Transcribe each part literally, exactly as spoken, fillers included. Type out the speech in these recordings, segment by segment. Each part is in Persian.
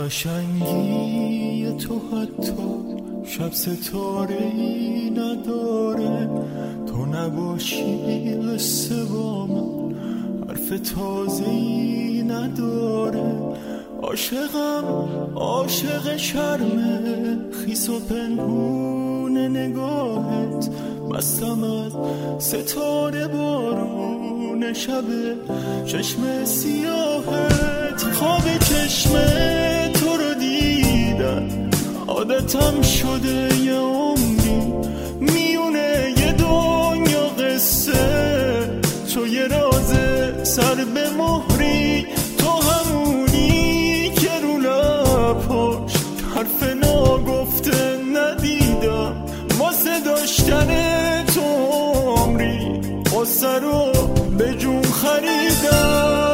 قشنگی تو حتی شب ستاره‌ای نداره، تو نباشی قصه با من حرف تازه‌ای نداره. عاشقم عاشق شرمه خیس و پنهون نگاهت، مستم از ستاره بارون شب چشم سیاهت. خواب چشم تو رو دیدن عادتم شده یه عمری، میونه یه دنیا قصه تو یه راز سر به مهری. تو همونی که رو لباش حرف ناگفته ندیدم، واسه داشتن تو عمری قصه رو به جون خریدم.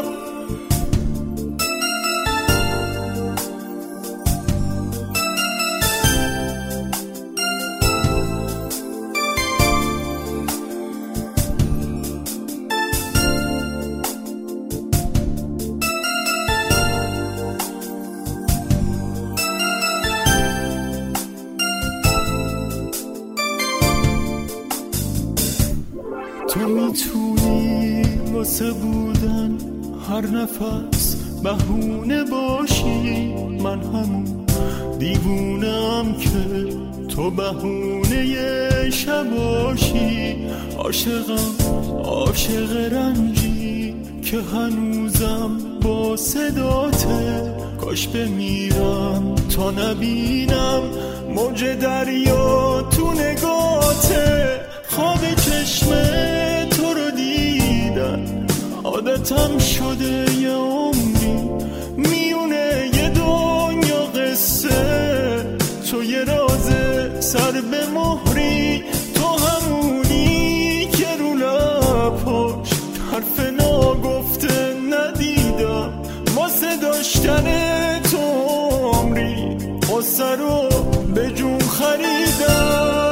تو میتونی واسه بودن هر نفس بهونه باشی، من همون دیوونم که تو بهونه شب باشی. عاشقم عاشق رنجی که هنوزم با صداته، کاش بمیرم تا نبینم موج دریا تو نگاته. خواب چشم تو رو دیدن عادتم شده یه عمری، میونه یه دنیا قصه تو یه راز سر به مهری. تو همونی که رو لباش حرف ناگفته ندیدم، واسه داشتن تو عمری قصه رو به جون خریدم.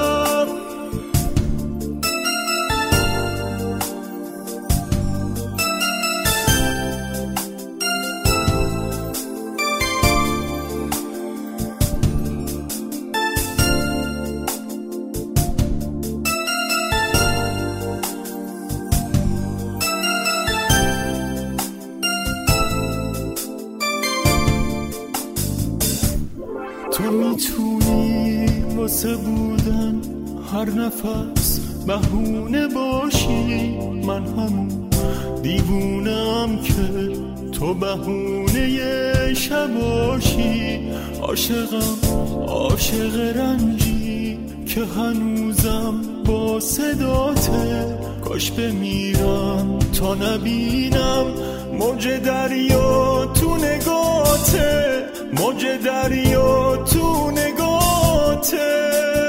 تو میتونی واسه بودن هر نفس بهونه باشی، من همون دیوونم که تو بهونه شب باشی. عاشقم عاشق رنجی که هنوزم با صداته، کاش بمیرم تا نبینم موج دریا تو نگاته، موج دریا تو نگاته.